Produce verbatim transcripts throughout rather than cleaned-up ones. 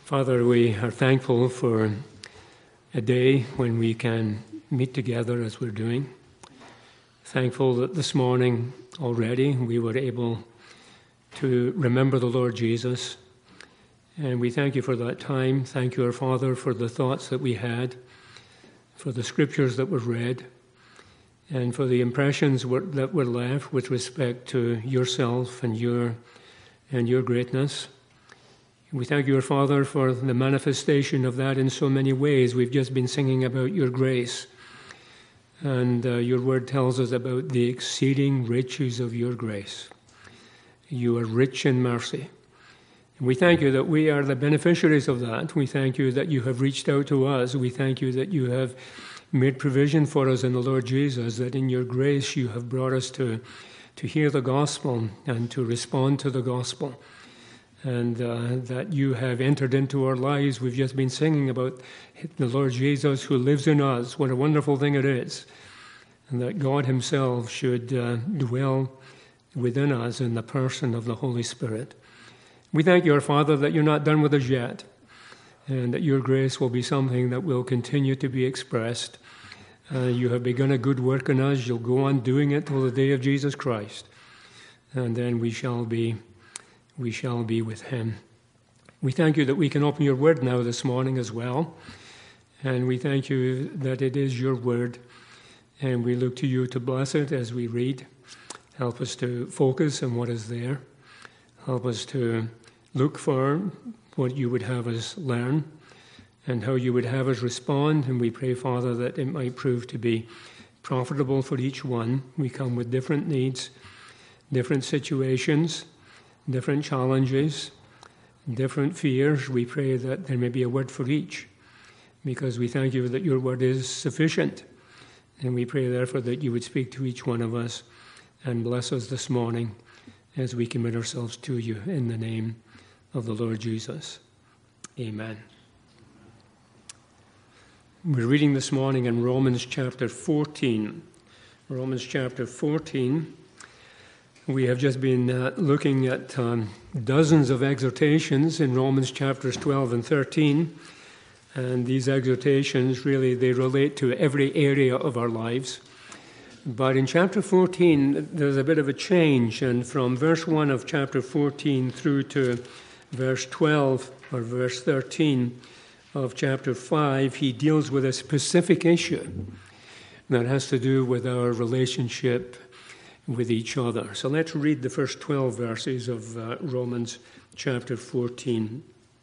Father, we are thankful for a day when we can meet together as we're doing. Thankful that this morning already we were able to remember the Lord Jesus. And we thank you for that time. Thank you, our Father, for the thoughts that we had, for the scriptures that were read, and for the impressions were, that were left with respect to yourself and your, and your greatness. We thank you, our Father, for the manifestation of that in so many ways. We've just been singing about your grace. And uh, your word tells us about the exceeding riches of your grace. You are rich in mercy. And we thank you that we are the beneficiaries of that. We thank you that you have reached out to us. We thank you that you have made provision for us in the Lord Jesus, that in your grace you have brought us to, to hear the gospel and to respond to the gospel. And uh, that you have entered into our lives. We've just been singing about the Lord Jesus who lives in us. What a wonderful thing it is. And that God himself should uh, dwell within us in the person of the Holy Spirit. We thank you, our Father, that you're not done with us yet, and that your grace will be something that will continue to be expressed. Uh, you have begun a good work in us. You'll go on doing it till the day of Jesus Christ. And then we shall be we shall be with him. We thank you that we can open your word now this morning as well. And we thank you that it is your word. And we look to you to bless it as we read. Help us to focus on what is there. Help us to look for what you would have us learn and how you would have us respond. And we pray, Father, that it might prove to be profitable for each one. We come with different needs, different situations, different challenges, different fears. We pray that there may be a word for each, because we thank you that your word is sufficient. And we pray, therefore, that you would speak to each one of us and bless us this morning as we commit ourselves to you in the name of the Lord Jesus. Amen. We're reading this morning in Romans chapter fourteen. Romans chapter fourteen. We have just been uh, looking at um, dozens of exhortations in Romans chapters twelve and thirteen. And these exhortations, really, they relate to every area of our lives. But in chapter fourteen, there's a bit of a change. And from verse one of chapter fourteen through to verse twelve or verse thirteen of chapter five, he deals with a specific issue that has to do with our relationship with each other. So let's read the first twelve verses of uh, Romans chapter fourteen.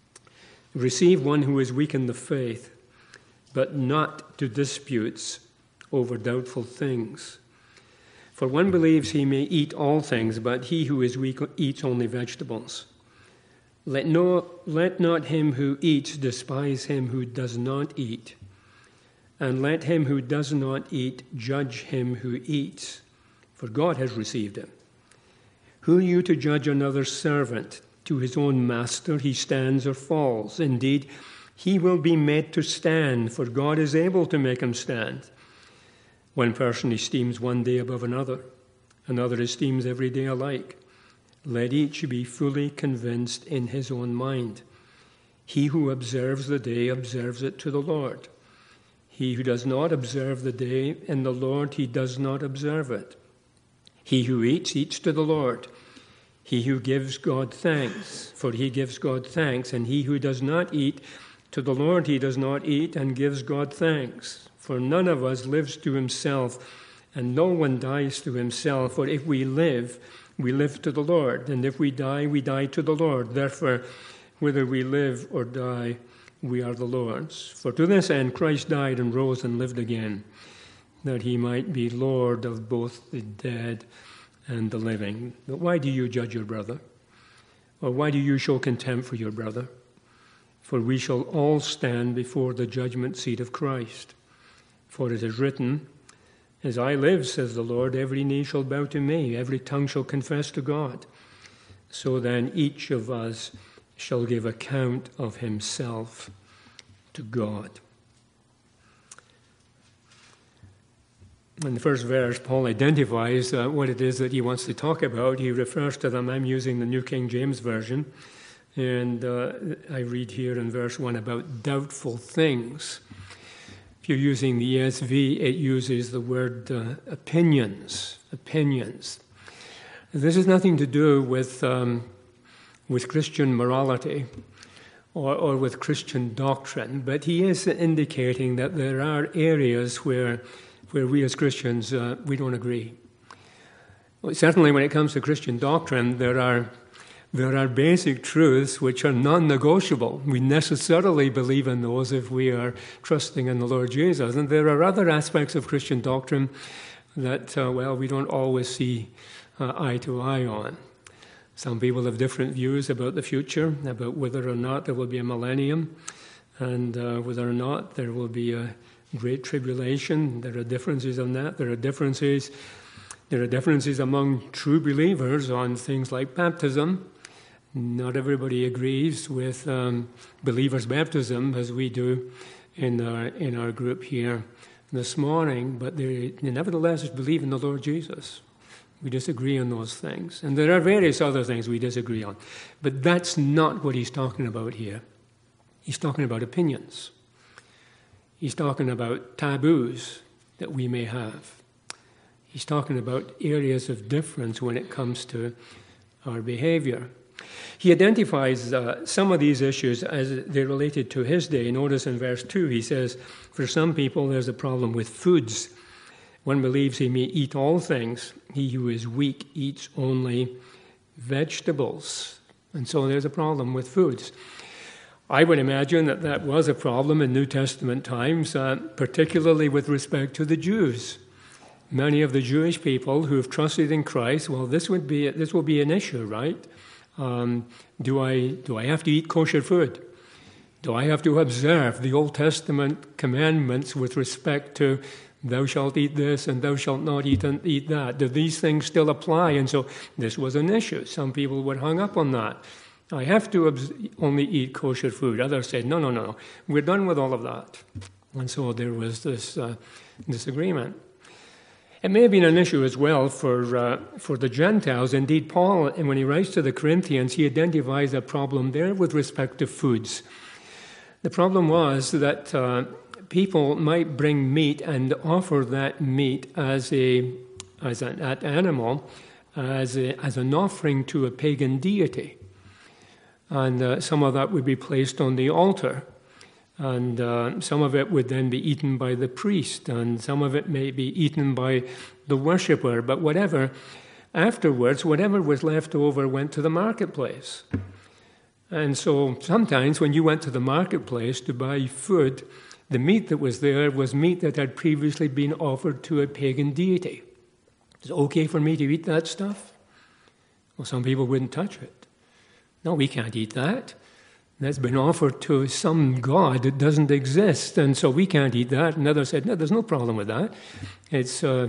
Receive one who is weak in the faith, but not to disputes over doubtful things. For one believes he may eat all things, but he who is weak eats only vegetables. Let, no, let not him who eats despise him who does not eat, and let him who does not eat judge him who eats, for God has received him. Who are you to judge another's servant? To his own master he stands or falls. Indeed, he will be made to stand, for God is able to make him stand. One person esteems one day above another, another esteems every day alike. Let each be fully convinced in his own mind. He who observes the day observes it to the Lord. He who does not observe the day in the Lord, he does not observe it. He who eats, eats to the Lord. He who gives God thanks, for he gives God thanks. And he who does not eat, to the Lord he does not eat and gives God thanks. For none of us lives to himself, and no one dies to himself. For if we live, we live to the Lord. And if we die, we die to the Lord. Therefore, whether we live or die, we are the Lord's. For to this end Christ died and rose and lived again, that he might be Lord of both the dead and the living. But why do you judge your brother? Or why do you show contempt for your brother? For we shall all stand before the judgment seat of Christ. For it is written, as I live, says the Lord, every knee shall bow to me, every tongue shall confess to God. So then each of us shall give account of himself to God. In the first verse, Paul identifies uh, what it is that he wants to talk about. He refers to them. I'm using the New King James Version. And uh, I read here in verse one about doubtful things. If you're using the E S V, it uses the word uh, opinions, opinions. This has nothing to do with um, with Christian morality or, or with Christian doctrine, but he is indicating that there are areas where where we as Christians, uh, we don't agree. Well, certainly when it comes to Christian doctrine, there are there are basic truths which are non-negotiable. We necessarily believe in those if we are trusting in the Lord Jesus. And there are other aspects of Christian doctrine that, uh, well, we don't always see uh, eye to eye on. Some people have different views about the future, about whether or not there will be a millennium, and uh, whether or not there will be a great tribulation. There are differences on that. There are differences. There are differences among true believers on things like baptism. Not everybody agrees with um, believers' baptism as we do in our in our group here this morning, but they, they nevertheless believe in the Lord Jesus. We disagree on those things, and there are various other things we disagree on, but that's not what he's talking about here. He's talking about opinions. He's talking about taboos that we may have. He's talking about areas of difference when it comes to our behavior. He identifies uh, some of these issues as they're related to his day. Notice in verse two, he says, for some people there's a problem with foods. One believes he may eat all things. He who is weak eats only vegetables. And so there's a problem with foods. I would imagine that that was a problem in New Testament times, uh, particularly with respect to the Jews. Many of the Jewish people who have trusted in Christ, well, this would be this will be an issue, right? Um, do I do I have to eat kosher food? Do I have to observe the Old Testament commandments with respect to thou shalt eat this and thou shalt not eat and eat that? Do these things still apply? And so this was an issue. Some people were hung up on that. I have to obs- only eat kosher food. Others said, no, no, no, we're done with all of that. And so there was this uh, disagreement. It may have been an issue as well for uh, for the Gentiles. Indeed, Paul, when he writes to the Corinthians, he identifies a problem there with respect to foods. The problem was that uh, people might bring meat and offer that meat as a as an animal, as a, as an offering to a pagan deity, and uh, some of that would be placed on the altar. And uh, some of it would then be eaten by the priest, and some of it may be eaten by the worshipper. But whatever, afterwards, whatever was left over went to the marketplace. And so sometimes when you went to the marketplace to buy food, the meat that was there was meat that had previously been offered to a pagan deity. Is it okay for me to eat that stuff? Well, some people wouldn't touch it. No, we can't eat that. That's been offered to some god that doesn't exist, and so we can't eat that. And others said, no, there's no problem with that. It's uh,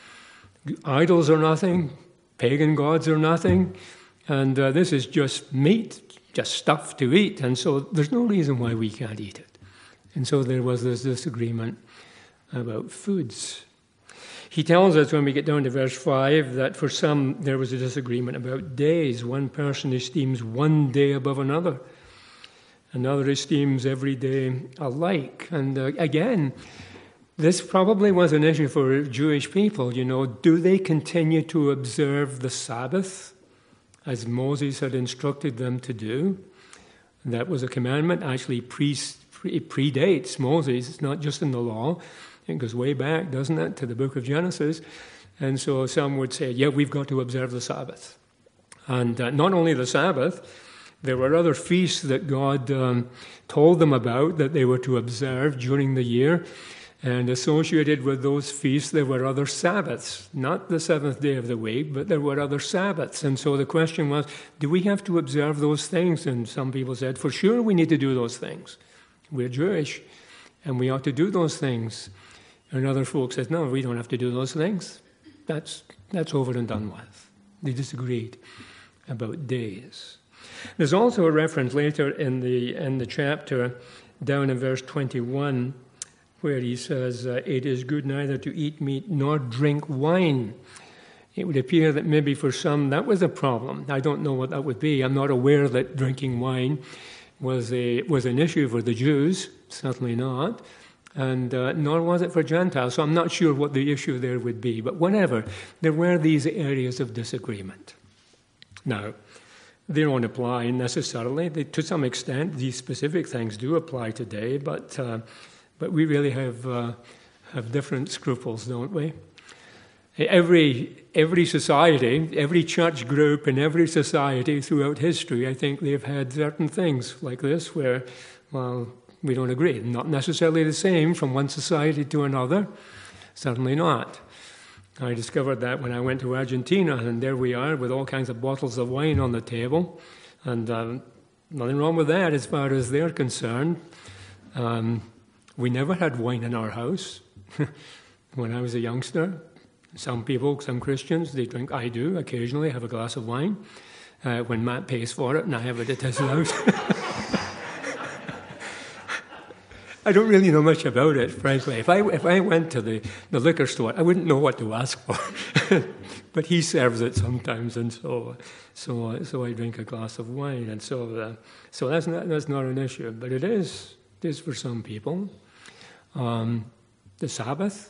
idols are nothing, pagan gods are nothing, and uh, this is just meat, just stuff to eat, and so there's no reason why we can't eat it. And so there was this disagreement about foods. He tells us when we get down to verse five that for some there was a disagreement about days. One person esteems one day above another. Another esteems every day alike. And uh, again, this probably was an issue for Jewish people. You know, do they continue to observe the Sabbath as Moses had instructed them to do? That was a commandment. Actually, pre- pre- predates Moses. It's not just in the law. It goes way back, doesn't it, to the book of Genesis. And so some would say, yeah, we've got to observe the Sabbath. And uh, not only the Sabbath, there were other feasts that God um, told them about that they were to observe during the year. And associated with those feasts, there were other Sabbaths. Not the seventh day of the week, but there were other Sabbaths. And so the question was, do we have to observe those things? And some people said, for sure we need to do those things. We're Jewish, and we ought to do those things. And other folks said, no, we don't have to do those things. That's, that's over and done with. They disagreed about days. There's also a reference later in the in the chapter, down in verse twenty-one, where he says, uh, it is good neither to eat meat nor drink wine. it would appear that maybe for some that was a problem. I don't know what that would be. I'm not aware that drinking wine was a was an issue for the Jews, certainly not, and uh, nor was it for Gentiles. So I'm not sure what the issue there would be. But whatever, there were these areas of disagreement. Now, they don't apply necessarily. They, to some extent, these specific things do apply today, but uh, but we really have uh, have different scruples, don't we? Every every society, every church group in every society throughout history, I think they've had certain things like this where, well, we don't agree. Not necessarily the same from one society to another, certainly not. I discovered that when I went to Argentina, and there we are with all kinds of bottles of wine on the table, and um, nothing wrong with that as far as they're concerned. Um, we never had wine in our house when I was a youngster. Some people, some Christians, they drink. I do occasionally have a glass of wine uh, when Matt pays for it, and I have it at his house. I don't really know much about it, frankly. If I if I went to the, the liquor store, I wouldn't know what to ask for. But he serves it sometimes, and so so so I drink a glass of wine, and so uh, so that's not that's not an issue. But it is it is for some people. Um, the Sabbath.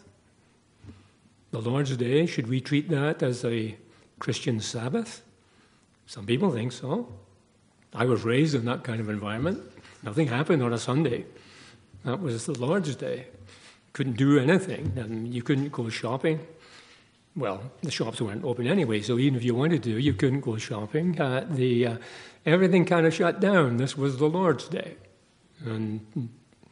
The Lord's Day, should we treat that as a Christian Sabbath? Some people think so. I was raised in that kind of environment. Nothing happened on a Sunday. That was the Lord's Day. Couldn't do anything. And you couldn't go shopping. Well, the shops weren't open anyway, so even if you wanted to, you couldn't go shopping. Uh, the uh, everything kind of shut down. This was the Lord's Day. And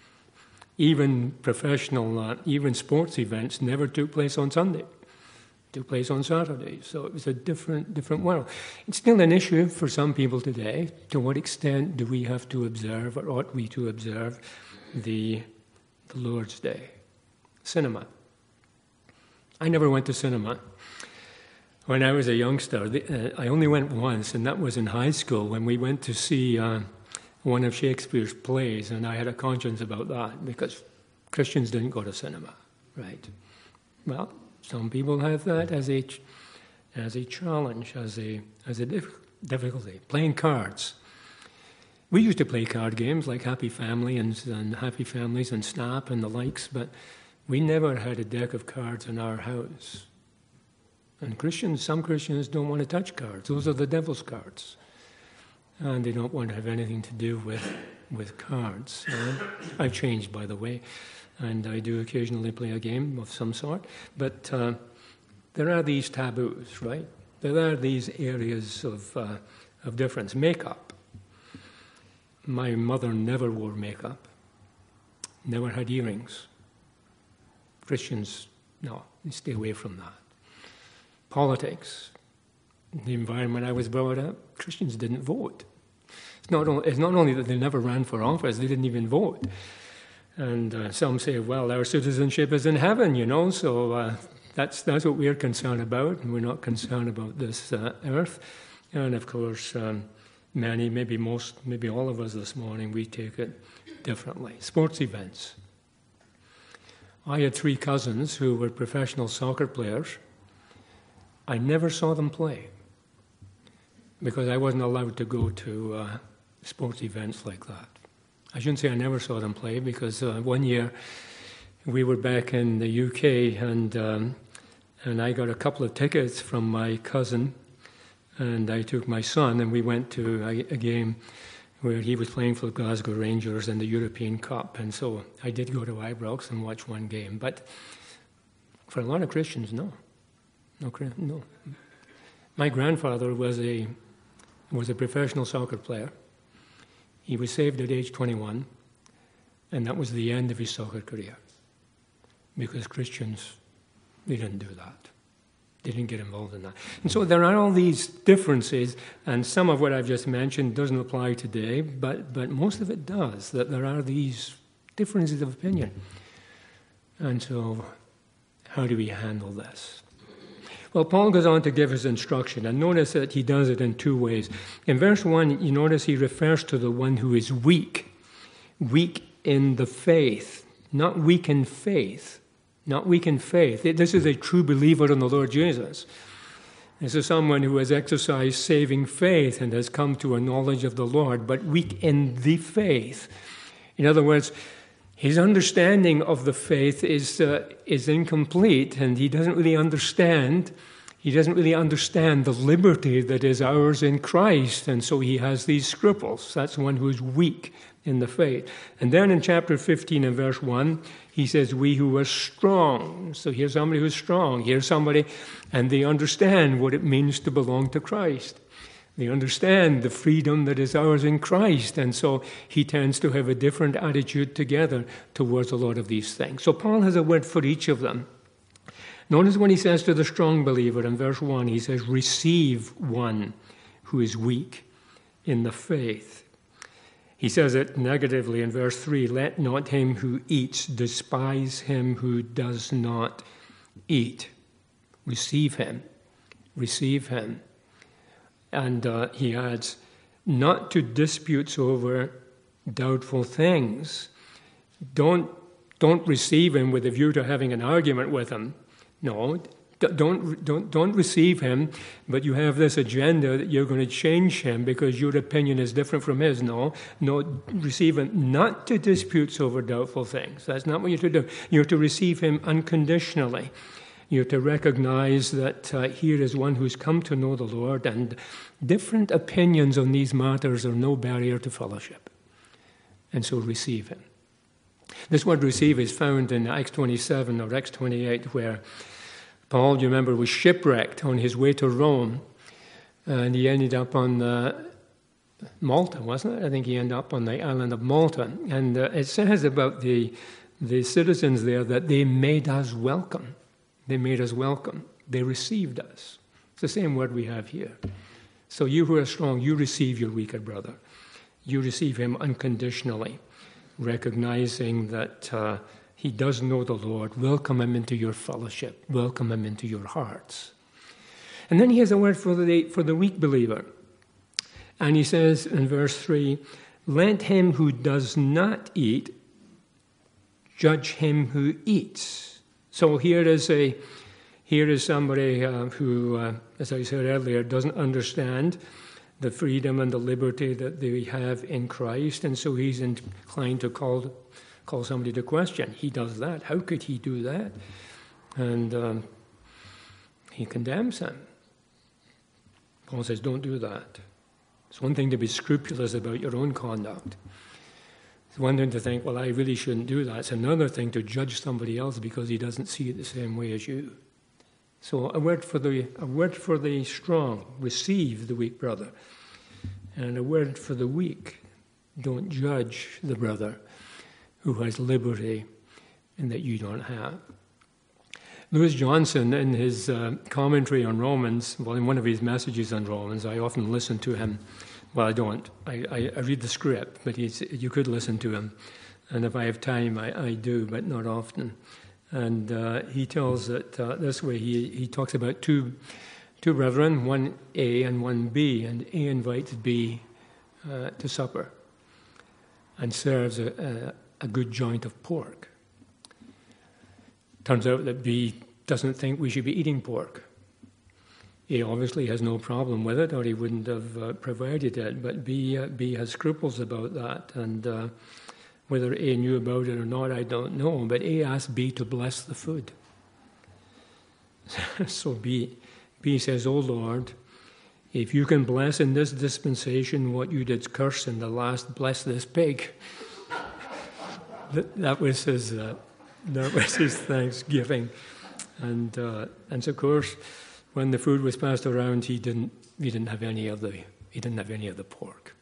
even professional, uh, even sports events never took place on Sunday. Took place on Saturday. So it was a different, different world. It's still an issue for some people today. To what extent do we have to observe, or ought we to observe, the, the Lord's Day? Cinema. I never went to cinema. When I was a youngster, the, uh, I only went once, and that was in high school when we went to see Uh, one of Shakespeare's plays, and I had a conscience about that because Christians didn't go to cinema, right? Well, some people have that as a as a challenge, as a as a dif- difficulty. Playing cards. We used to play card games like Happy Family and, and Happy Families and Snap and the likes, but we never had a deck of cards in our house. And Christians, some Christians don't want to touch cards. Those are the devil's cards. And they don't want to have anything to do with with cards. Uh, I've changed, by the way, and I do occasionally play a game of some sort. But uh, there are these taboos, right? There are these areas of uh, of difference. Makeup. My mother never wore makeup. Never had earrings. Christians, no, they stay away from that. Politics. The environment I was brought up, Christians didn't vote. It's not, only, it's not only that they never ran for office, they didn't even vote. And uh, some say, well, our citizenship is in heaven, you know, so uh, that's that's what we're concerned about, and we're not concerned about this uh, earth. And of course, um, many, maybe most, maybe all of us this morning, we take it differently. Sports events. I had three cousins who were professional soccer players. I never saw them play, because I wasn't allowed to go to uh, sports events like that. I shouldn't say I never saw them play, because uh, one year we were back in the U K, and um, and I got a couple of tickets from my cousin, and I took my son, and we went to a, a game where he was playing for the Glasgow Rangers in the European Cup, and so I did go to Ibrox and watch one game. But for a lot of Christians, no. No, no. My grandfather was a was a professional soccer player. He was saved at age twenty-one, and that was the end of his soccer career. Because Christians, they didn't do that. They didn't get involved in that. And so there are all these differences, and some of what I've just mentioned doesn't apply today, but, but most of it does, that there are these differences of opinion. And so how do we handle this? Well, Paul goes on to give his instruction, and notice that he does it in two ways. In verse one, you notice he refers to the one who is weak, weak in the faith, not weak in faith, not weak in faith. This is a true believer in the Lord Jesus. This is someone who has exercised saving faith and has come to a knowledge of the Lord, but weak in the faith. In other words, his understanding of the faith is uh, is incomplete, and he doesn't really understand. He doesn't really understand the liberty that is ours in Christ, and so he has these scruples. That's one who is weak in the faith. And then in chapter fifteen and verse one, he says, we who are strong. So here's somebody who's strong. Here's somebody, and they understand what it means to belong to Christ. They understand the freedom that is ours in Christ, and so he tends to have a different attitude together towards a lot of these things. So Paul has a word for each of them. Notice when he says to the strong believer in verse one, he says, receive one who is weak in the faith. He says it negatively in verse three, let not him who eats despise him who does not eat. Receive him. Receive him. And uh, he adds, not to disputes over doubtful things. Don't, don't receive him with a view to having an argument with him. No, don't, don't, don't receive him, but you have this agenda that you're going to change him because your opinion is different from his. No, no, receive him not to disputes over doubtful things. That's not what you're to do. You're to receive him unconditionally. You're to recognize that uh, here is one who's come to know the Lord, and different opinions on these matters are no barrier to fellowship. And so receive him. This word receive is found in Acts twenty-seven or Acts twenty-eight, where Paul, you remember, was shipwrecked on his way to Rome, and he ended up on uh, Malta, wasn't it? I think he ended up on the island of Malta. And uh, it says about the, the citizens there that they made us welcome. They made us welcome. They received us. It's the same word we have here. So you who are strong, you receive your weaker brother. You receive him unconditionally, recognizing that uh, he does know the Lord. Welcome him into your fellowship. Welcome him into your hearts. And then he has a word for the, for the weak believer. And he says in verse three, let him who does not eat judge him who eats. So here is a here is somebody uh, who, uh, as I said earlier, doesn't understand the freedom and the liberty that they have in Christ, and so he's inclined to call call somebody to question. He does that. How could he do that? And um, he condemns him. Paul says, don't do that. It's one thing to be scrupulous about your own conduct. It's one thing to think, well, I really shouldn't do that. It's another thing to judge somebody else because he doesn't see it the same way as you. So a word for the a word for the strong, receive the weak brother. And a word for the weak, don't judge the brother who has liberty and that you don't have. Lewis Johnson, in his uh, commentary on Romans, well, in one of his messages on Romans, I often listen to him. Well, I don't. I, I, I read the script, but he's, you could listen to him. And if I have time, I, I do, but not often. And uh, he tells it uh, this way. He, he talks about two two brethren, one A and one B, and A invites B uh, to supper and serves a, a, a good joint of pork. Turns out that B doesn't think we should be eating pork. A obviously has no problem with it, or he wouldn't have uh, provided it, but B, uh, B has scruples about that, and uh, whether A knew about it or not, I don't know, but A asked B to bless the food. So B, B says, "O Lord, if you can bless in this dispensation what you did curse in the last, bless this pig." that, that was his uh, that was his thanksgiving, and uh, and so of course, when the food was passed around, he didn't he didn't have any of the he didn't have any of the pork.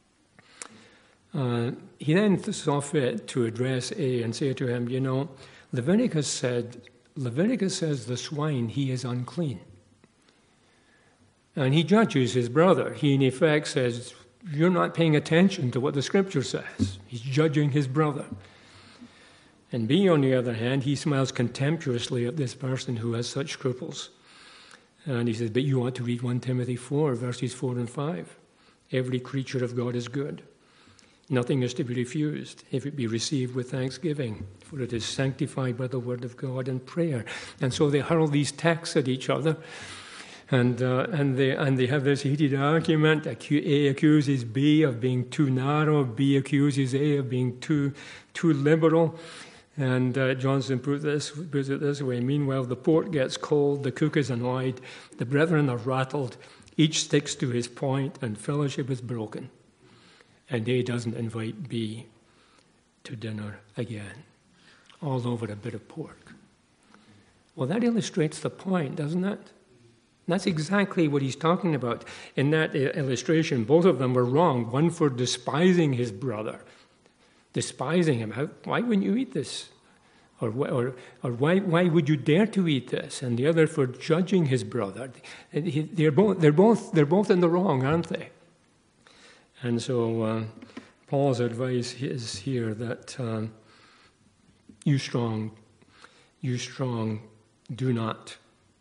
Uh, he then saw fit to address A and say to him, "You know, Leviticus said Leviticus says the swine he is unclean." And he judges his brother. He, in effect, says, you're not paying attention to what the Scripture says. He's judging his brother. And B, on the other hand, he smiles contemptuously at this person who has such scruples. And he says, but you ought to read First Timothy four, verses four and five. Every creature of God is good. Nothing is to be refused if it be received with thanksgiving, for it is sanctified by the word of God and prayer. And so they hurl these texts at each other. And uh, and they and they have this heated argument. A accuses B of being too narrow. B accuses A of being too too liberal. And uh, Johnson put this puts it this way: meanwhile, the port gets cold, the cook is annoyed, the brethren are rattled. Each sticks to his point, and fellowship is broken. And A doesn't invite B to dinner again, all over a bit of pork. Well, that illustrates the point, doesn't it? That's exactly what he's talking about. In that illustration, both of them were wrong. One for despising his brother, despising him. How, why wouldn't you eat this? Or, or, or why, why would you dare to eat this? And the other for judging his brother. They're both, they're both, they're both in the wrong, aren't they? And so uh, Paul's advice is here that um, you strong, you strong, do not.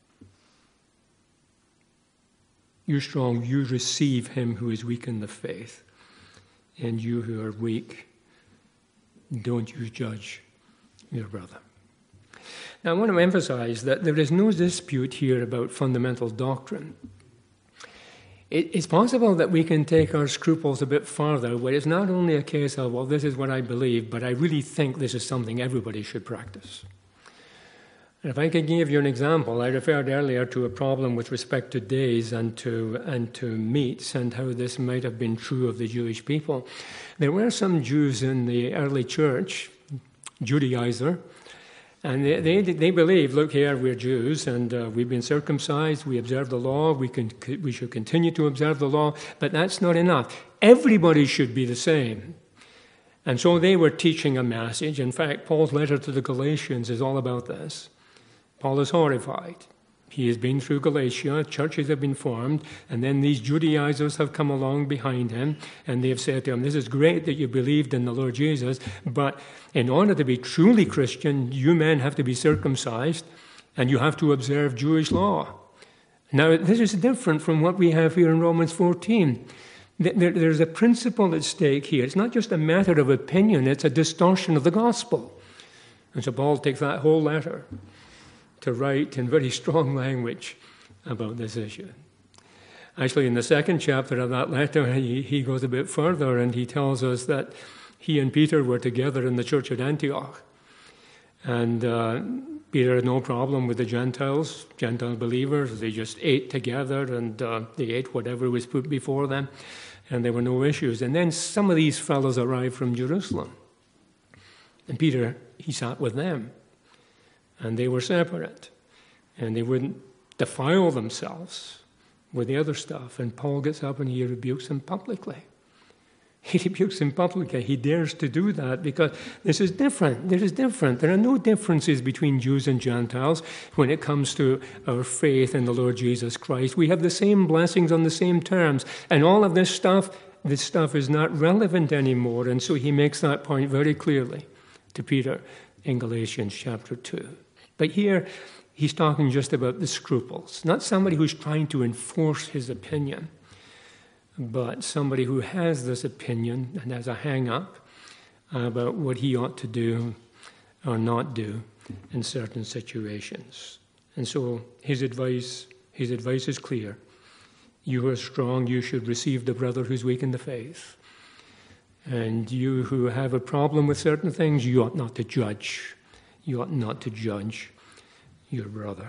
You strong, you receive him who is weak in the faith. And you who are weak, don't you judge your brother. Now I want to emphasize that there is no dispute here about fundamental doctrine. It's possible that we can take our scruples a bit farther, where it's not only a case of, well, this is what I believe, but I really think this is something everybody should practice. And if I could give you an example, I referred earlier to a problem with respect to days and to and to meats and how this might have been true of the Jewish people. There were some Jews in the early church, Judaizer, and they they, they believed, look here, we're Jews and uh, we've been circumcised, we observe the law, we can we should continue to observe the law, but that's not enough. Everybody should be the same. And so they were teaching a message. In fact, Paul's letter to the Galatians is all about this. Paul is horrified. He has been through Galatia, churches have been formed, and then these Judaizers have come along behind him, and they have said to him, this is great that you believed in the Lord Jesus, but in order to be truly Christian, you men have to be circumcised, and you have to observe Jewish law. Now, this is different from what we have here in Romans fourteen. There's a principle at stake here. It's not just a matter of opinion, it's a distortion of the gospel. And so Paul takes that whole letter to write in very strong language about this issue. Actually, in the second chapter of that letter, he, he goes a bit further and he tells us that he and Peter were together in the church at Antioch. And uh, Peter had no problem with the Gentiles, Gentile believers. They just ate together and uh, they ate whatever was put before them. And there were no issues. And then some of these fellows arrived from Jerusalem. And Peter, he sat with them. And they were separate, and they wouldn't defile themselves with the other stuff. And Paul gets up and he rebukes them publicly. He rebukes them publicly. He dares to do that because this is different. This is different. There are no differences between Jews and Gentiles when it comes to our faith in the Lord Jesus Christ. We have the same blessings on the same terms. And all of this stuff, this stuff is not relevant anymore. And so he makes that point very clearly to Peter in Galatians chapter two. But here, he's talking just about the scruples, not somebody who's trying to enforce his opinion, but somebody who has this opinion and has a hang-up about what he ought to do or not do in certain situations. And so his advice, his advice is clear. You who are strong, you should receive the brother who's weak in the faith. And you who have a problem with certain things, you ought not to judge. You ought not to judge your brother.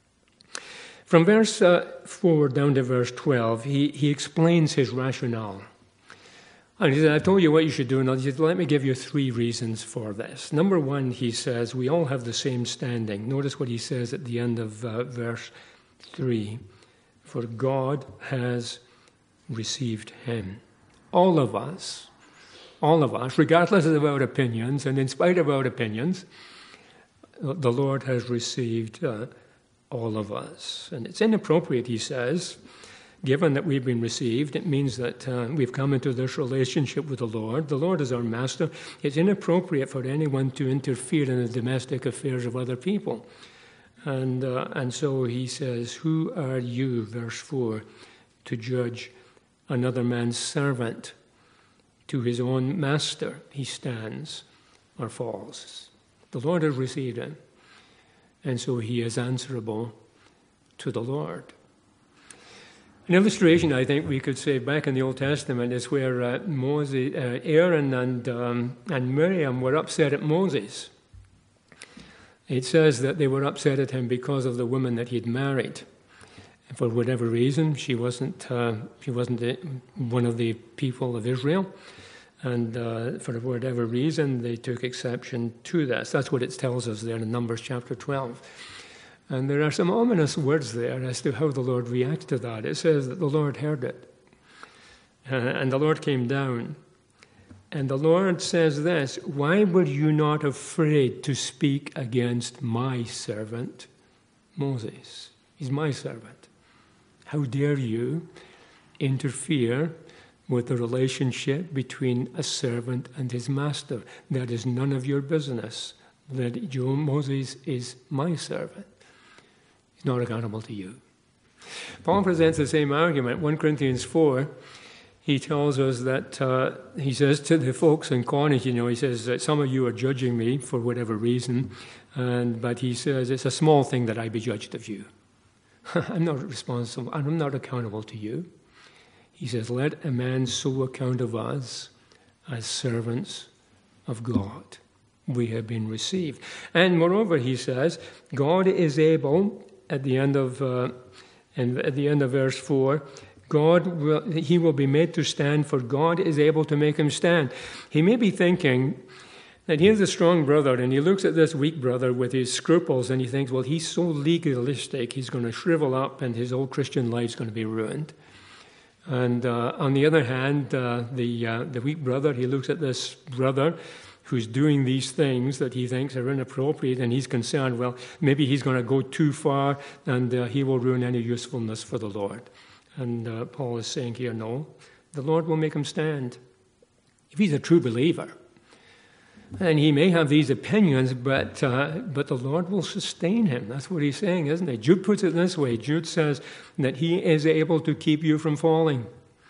From verse uh, four down to verse twelve, he, he explains his rationale. And he said, I told you what you should do, and he said, let me give you three reasons for this. Number one, he says, we all have the same standing. Notice what he says at the end of uh, verse three. For God has received him. All of us, all of us, regardless of our opinions, and in spite of our opinions, the Lord has received uh, all of us. And it's inappropriate, he says, given that we've been received. It means that uh, we've come into this relationship with the Lord. The Lord is our master. It's inappropriate for anyone to interfere in the domestic affairs of other people. And, uh, and so he says, who are you, verse four, to judge another man's servant? To his own master he stands or falls. The Lord has received him, and so he is answerable to the Lord. An illustration, I think we could say, back in the Old Testament is where uh, Moses, uh, Aaron and, um, and Miriam were upset at Moses. It says that they were upset at him because of the woman that he'd married. And for whatever reason, she wasn't uh, she wasn't the, one of the people of Israel. And uh, for whatever reason, they took exception to this. That's what it tells us there in Numbers chapter twelve. And there are some ominous words there as to how the Lord reacts to that. It says that the Lord heard it. Uh, and the Lord came down. And the Lord says this, "Why were you not afraid to speak against my servant Moses?" He's my servant. How dare you interfere with the relationship between a servant and his master? That is none of your business. That Moses is my servant. He's not accountable to you. Paul presents the same argument. First Corinthians four, he tells us that, uh, he says to the folks in Corinth, you know, he says that some of you are judging me for whatever reason, and but he says it's a small thing that I be judged of you. I'm not responsible, I'm not accountable to you. He says, let a man so account of us as servants of God. We have been received. And moreover, he says, God is able, at the end of uh, and at the end of verse four, God will he will be made to stand, for God is able to make him stand. He may be thinking that here's a strong brother, and he looks at this weak brother with his scruples, and he thinks, well, he's so legalistic, he's going to shrivel up, and his whole Christian life's going to be ruined. And uh, on the other hand, uh, the uh, the weak brother, he looks at this brother who's doing these things that he thinks are inappropriate, and he's concerned, well, maybe he's going to go too far, and uh, he will ruin any usefulness for the Lord. And uh, Paul is saying here, no, the Lord will make him stand. If he's a true believer, and he may have these opinions, but uh, but the Lord will sustain him. That's what he's saying, isn't it? Jude puts it this way. Jude says that he is able to keep you from falling.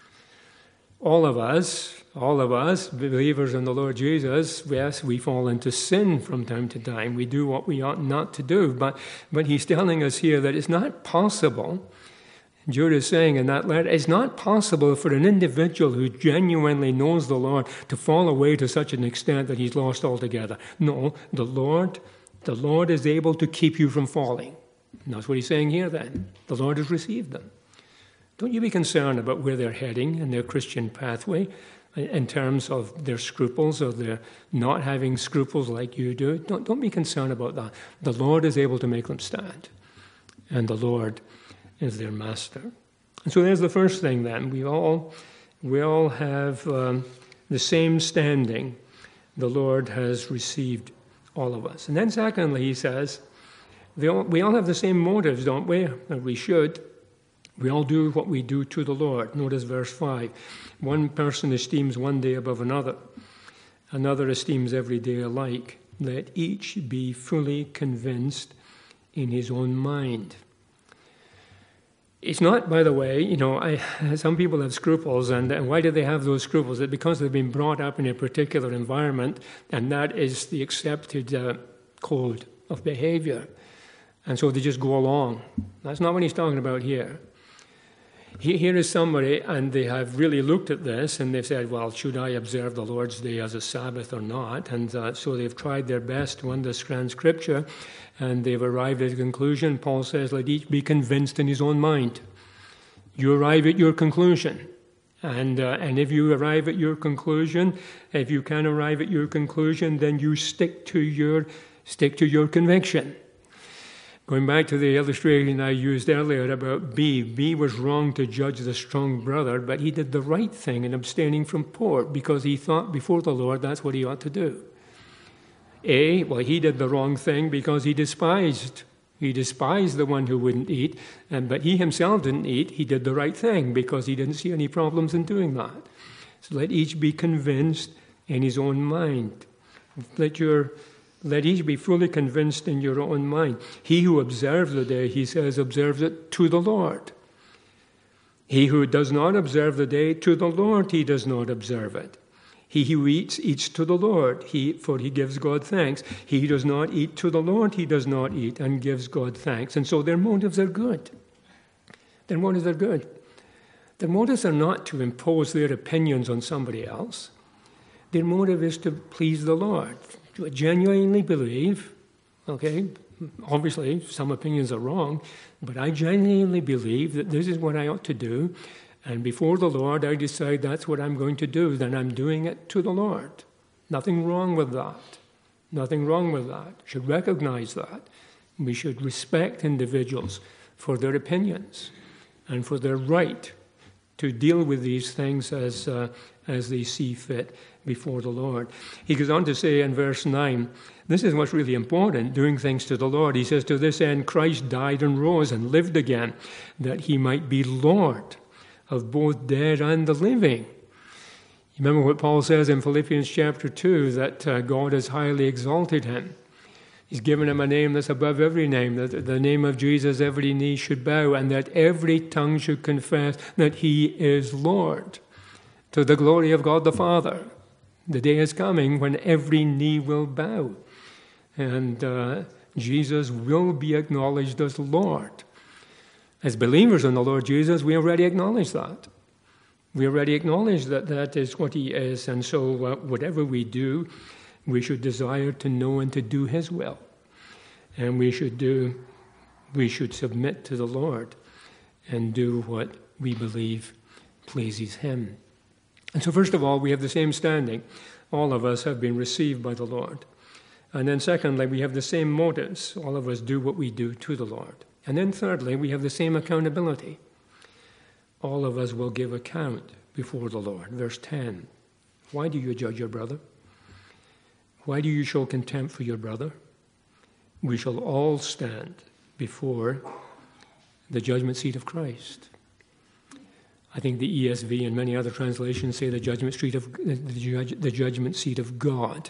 All of us, all of us, believers in the Lord Jesus, yes, we fall into sin from time to time. We do what we ought not to do. But, but he's telling us here that it's not possible. Jude is saying in that letter, it's not possible for an individual who genuinely knows the Lord to fall away to such an extent that he's lost altogether. No, the Lord, the Lord is able to keep you from falling. And that's what he's saying here then. The Lord has received them. Don't you be concerned about where they're heading in their Christian pathway in terms of their scruples or their not having scruples like you do. Don't, don't be concerned about that. The Lord is able to make them stand. And the Lord is their master. And so there's the first thing then. We all, we all have um, the same standing. The Lord has received all of us. And then secondly, he says, they all, we all have the same motives, don't we? And we should. We all do what we do to the Lord. Notice verse five. One person esteems one day above another. Another esteems every day alike. Let each be fully convinced in his own mind. It's not, by the way, you know, I, some people have scruples, and, and why do they have those scruples? It's because they've been brought up in a particular environment, and that is the accepted uh, code of behavior. And so they just go along. That's not what he's talking about here. Here is somebody, and they have really looked at this, and they've said, well, should I observe the Lord's Day as a Sabbath or not? And uh, so they've tried their best to understand Scripture, and they've arrived at a conclusion. Paul says, let each be convinced in his own mind. You arrive at your conclusion. And uh, and if you arrive at your conclusion, if you can arrive at your conclusion, then you stick to your stick to your conviction. Going back to the illustration I used earlier about B, B was wrong to judge the strong brother, but he did the right thing in abstaining from pork because he thought before the Lord that's what he ought to do. A, well, he did the wrong thing because he despised. He despised the one who wouldn't eat, and but he himself didn't eat. He did the right thing because he didn't see any problems in doing that. So let each be convinced in his own mind. Let your Let each be fully convinced in your own mind. He who observes the day, he says, observes it to the Lord. He who does not observe the day, to the Lord he does not observe it. He who eats, eats to the Lord, he, for he gives God thanks. He who does not eat to the Lord, he does not eat and gives God thanks. And so their motives are good. Their motives are good. Their motives are not to impose their opinions on somebody else. Their motive is to please the Lord, to genuinely believe, okay, obviously some opinions are wrong, but I genuinely believe that this is what I ought to do, and before the Lord I decide that's what I'm going to do, then I'm doing it to the Lord. Nothing wrong with that. Nothing wrong with that. We should recognize that. We should respect individuals for their opinions and for their right to deal with these things as uh, as they see fit before the Lord. He goes on to say in verse nine, this is what's really important, doing things to the Lord. He says, to this end Christ died and rose and lived again, that he might be Lord of both dead and the living. You remember what Paul says in Philippians chapter two, that uh, God has highly exalted him. He's given him a name that's above every name, that the name of Jesus every knee should bow, and that every tongue should confess that he is Lord, to the glory of God the Father. The day is coming when every knee will bow, and uh, Jesus will be acknowledged as Lord. As believers in the Lord Jesus, we already acknowledge that. We already acknowledge that that is what he is, and so uh, whatever we do, we should desire to know and to do his will. And we should do, we should submit to the Lord and do what we believe pleases him. And so first of all, we have the same standing. All of us have been received by the Lord. And then secondly, we have the same motives. All of us do what we do to the Lord. And then thirdly, we have the same accountability. All of us will give account before the Lord. Verse ten, why do you judge your brother? Why do you show contempt for your brother? We shall all stand before the judgment seat of Christ. I think the E S V and many other translations say the judgment seat of the, judge, the judgment seat of God.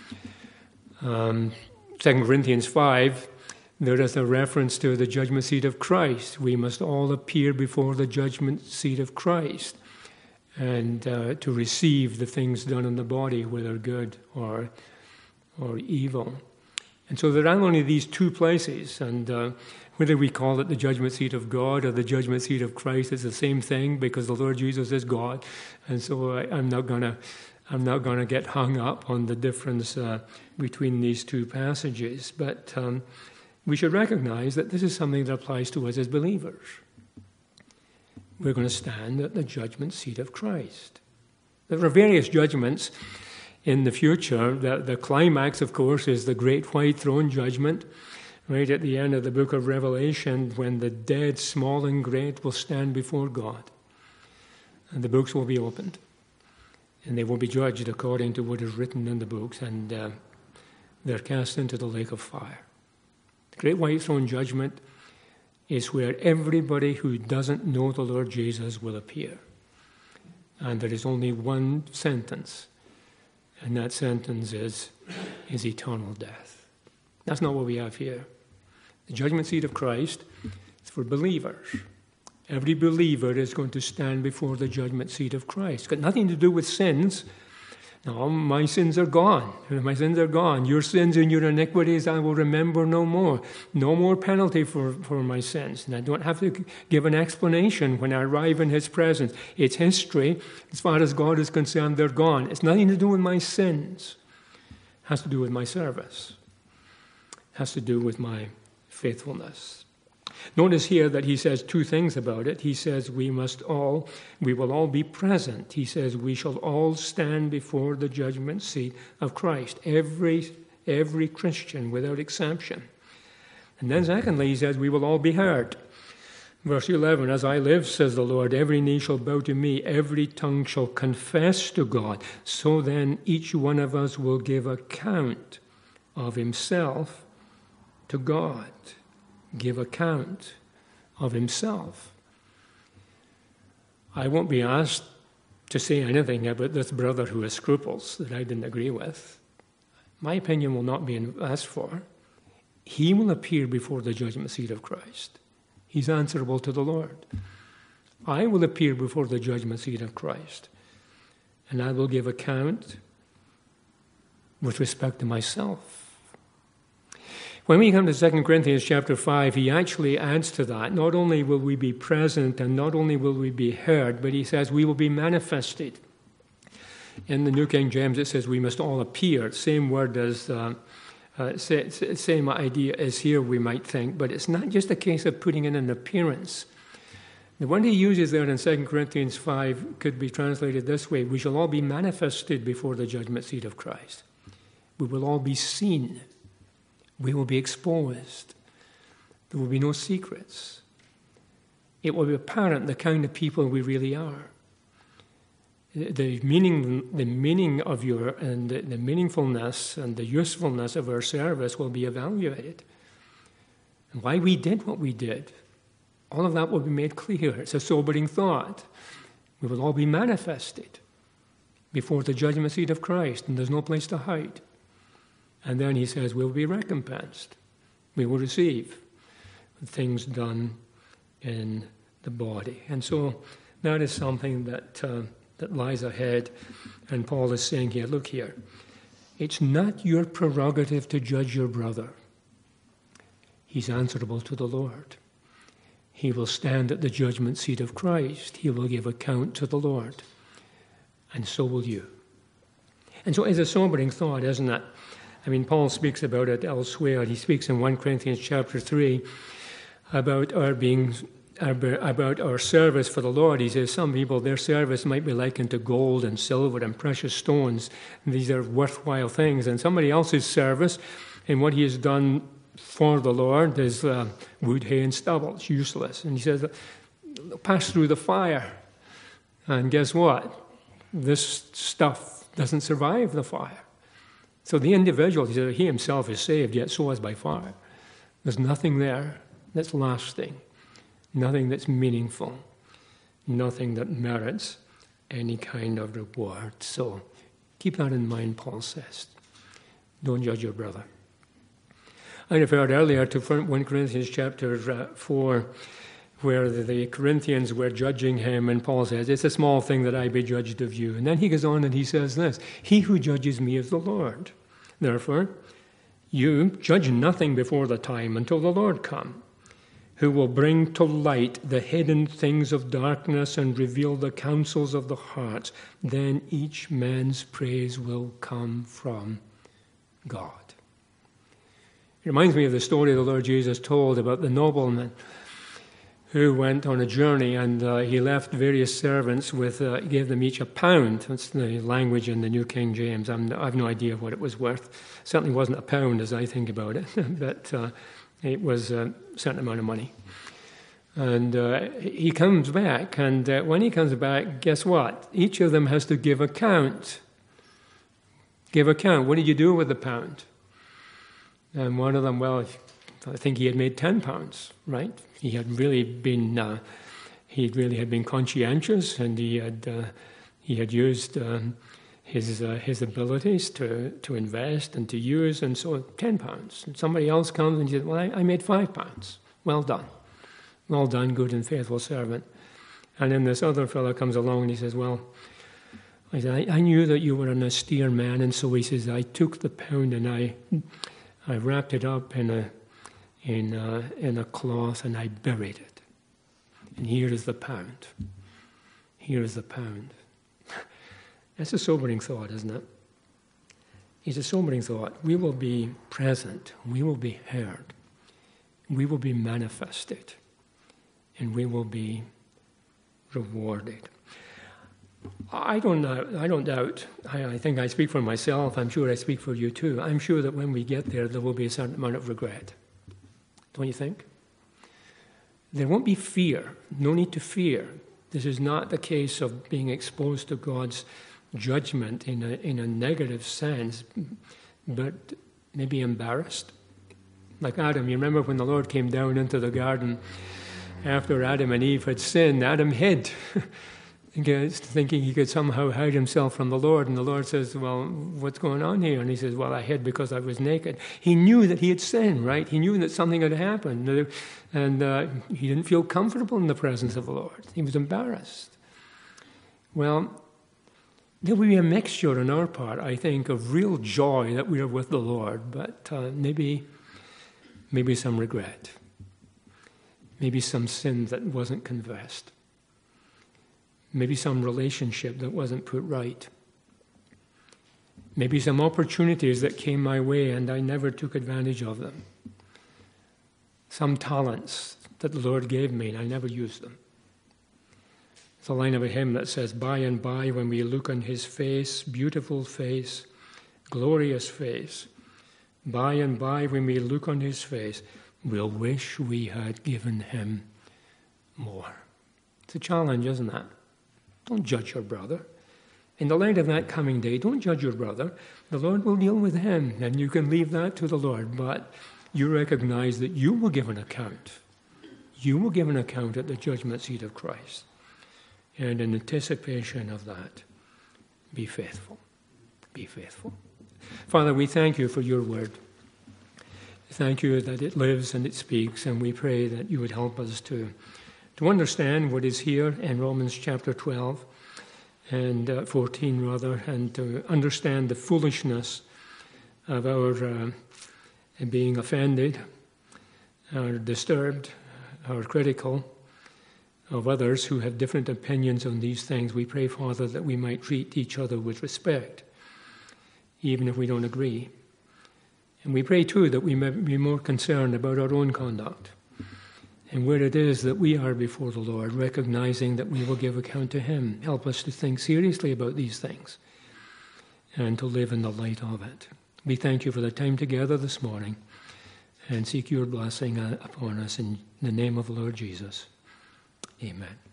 Um, Second Corinthians five, there is a reference to the judgment seat of Christ. We must all appear before the judgment seat of Christ, and uh, to receive the things done in the body, whether good or or evil. And so there are only these two places, and uh, whether we call it the judgment seat of God or the judgment seat of Christ, it's the same thing, because the Lord Jesus is God. And so I, I'm not gonna, I'm not gonna get hung up on the difference uh, between these two passages. But um, we should recognize that this is something that applies to us as believers. We're going to stand at the judgment seat of Christ. There are various judgments in the future. The, the climax, of course, is the great white throne judgment, right at the end of the book of Revelation, when the dead, small and great, will stand before God. And the books will be opened, and they will be judged according to what is written in the books, and uh, they're cast into the lake of fire. The great white throne judgment is where everybody who doesn't know the Lord Jesus will appear. And there is only one sentence, and that sentence is, is eternal death. That's not what we have here. The judgment seat of Christ is for believers. Every believer is going to stand before the judgment seat of Christ. It's got nothing to do with sins. No, my sins are gone. My sins are gone. Your sins and your iniquities I will remember no more. No more penalty for, for my sins. And I don't have to give an explanation when I arrive in his presence. It's history. As far as God is concerned, they're gone. It's nothing to do with my sins. It has to do with my service. It has to do with my faithfulness. Notice here that he says two things about it. He says we must all, we will all be present. He says we shall all stand before the judgment seat of Christ. Every, every Christian without exception. And then secondly, he says we will all be heard. Verse eleven, as I live, says the Lord, every knee shall bow to me, every tongue shall confess to God. So then each one of us will give account of himself to God. Give account of himself. I won't be asked to say anything about this brother who has scruples that I didn't agree with. My opinion will not be asked for. He will appear before the judgment seat of Christ. He's answerable to the Lord. I will appear before the judgment seat of Christ, and I will give account with respect to myself. When we come to Second Corinthians chapter five, he actually adds to that. Not only will we be present and not only will we be heard, but he says we will be manifested. In the New King James, it says we must all appear. Same word as, uh, uh, same idea as here, we might think. But it's not just a case of putting in an appearance. The one he uses there in Second Corinthians five could be translated this way: we shall all be manifested before the judgment seat of Christ. We will all be seen. We will be exposed. There will be no secrets. It will be apparent the kind of people we really are. The meaning, the meaning of your and the, the meaningfulness and the usefulness of our service will be evaluated. And why we did what we did, all of that will be made clear. It's a sobering thought. We will all be manifested before the judgment seat of Christ, and there's no place to hide. And then he says we'll be recompensed. We will receive things done in the body. And so that is something that uh, that lies ahead. And Paul is saying here, look here, it's not your prerogative to judge your brother. He's answerable to the Lord. He will stand at the judgment seat of Christ. He will give account to the Lord. And so will you. And so it's a sobering thought, isn't it? I mean, Paul speaks about it elsewhere. He speaks in First Corinthians chapter three about our being, about our service for the Lord. He says some people, their service might be likened to gold and silver and precious stones. And these are worthwhile things. And somebody else's service and what he has done for the Lord is uh, wood, hay, and stubble. It's useless. And he says, pass through the fire. And guess what? This stuff doesn't survive the fire. So the individual, he said, he himself is saved, yet so is by fire. There's nothing there that's lasting, nothing that's meaningful, nothing that merits any kind of reward. So keep that in mind, Paul says. Don't judge your brother. I referred earlier to First Corinthians chapter four, where the Corinthians were judging him, and Paul says, it's a small thing that I be judged of you. And then he goes on and he says this, he who judges me is the Lord. Therefore, you judge nothing before the time until the Lord come, who will bring to light the hidden things of darkness and reveal the counsels of the hearts. Then each man's praise will come from God. It reminds me of the story the Lord Jesus told about the nobleman who went on a journey, and uh, he left various servants with, uh, gave them each a pound. That's the language in the New King James. I'm, I have no idea what it was worth. It certainly wasn't a pound as I think about it, but uh, it was a certain amount of money. And uh, he comes back, and uh, when he comes back, guess what? Each of them has to give account. Give account. What did you do with the pound? And one of them, well, I think he had made ten pounds, right? He had really been, uh, he really had been conscientious, and he had uh, he had used um, his uh, his abilities to to invest and to use, and so ten pounds. And somebody else comes and he says, "Well, I, I made five pounds. Well done, well done, good and faithful servant." And then this other fellow comes along and he says, "Well, I said I, I knew that you were an austere man, and so he says I took the pound and I I wrapped it up in a." In a, in a cloth, and I buried it. And here is the pound. Here is the pound. That's a sobering thought, isn't it? It's a sobering thought. We will be present. We will be heard. We will be manifested. And we will be rewarded. I don't know, I don't doubt. I, I think I speak for myself. I'm sure I speak for you too. I'm sure that when we get there, there will be a certain amount of regret. Don't you think? There won't be fear. No need to fear. This is not the case of being exposed to God's judgment in a, in a negative sense, but maybe embarrassed. Like Adam, you remember when the Lord came down into the garden after Adam and Eve had sinned, Adam hid, thinking he could somehow hide himself from the Lord. And the Lord says, well, what's going on here? And he says, well, I hid because I was naked. He knew that he had sinned, right? He knew that something had happened. And uh, he didn't feel comfortable in the presence of the Lord. He was embarrassed. Well, there will be a mixture on our part, I think, of real joy that we are with the Lord, but uh, maybe maybe some regret, maybe some sin that wasn't confessed, maybe some relationship that wasn't put right, maybe some opportunities that came my way and I never took advantage of them, some talents that the Lord gave me and I never used them. It's a line of a hymn that says, by and by when we look on his face, beautiful face, glorious face, by and by when we look on his face, we'll wish we had given him more. It's a challenge, isn't it? Don't judge your brother. In the light of that coming day, don't judge your brother. The Lord will deal with him, and you can leave that to the Lord, but you recognize that you will give an account. You will give an account at the judgment seat of Christ. And in anticipation of that, be faithful. Be faithful. Father, we thank you for your word. Thank you that it lives and it speaks, and we pray that you would help us to, to understand what is here in Romans chapter twelve and uh, fourteen, rather, and to understand the foolishness of our uh, being offended, or disturbed, or critical of others who have different opinions on these things. We pray, Father, that we might treat each other with respect, even if we don't agree. And we pray, too, that we may be more concerned about our own conduct and where it is that we are before the Lord, recognizing that we will give account to him. Help us to think seriously about these things and to live in the light of it. We thank you for the time together this morning and seek your blessing upon us in the name of the Lord Jesus. Amen.